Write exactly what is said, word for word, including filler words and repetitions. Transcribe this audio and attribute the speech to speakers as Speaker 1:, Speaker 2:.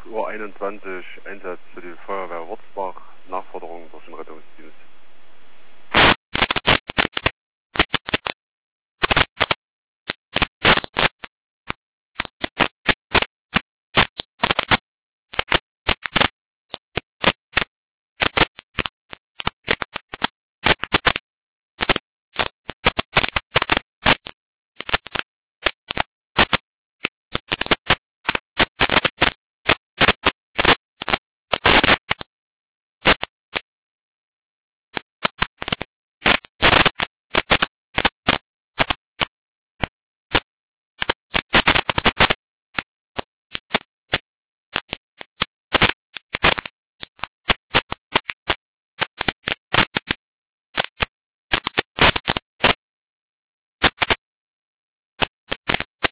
Speaker 1: Uhr einundzwanzig, Einsatz für die Feuerwehr Wurzbach, Nachforderung durch den Rettungsdienst.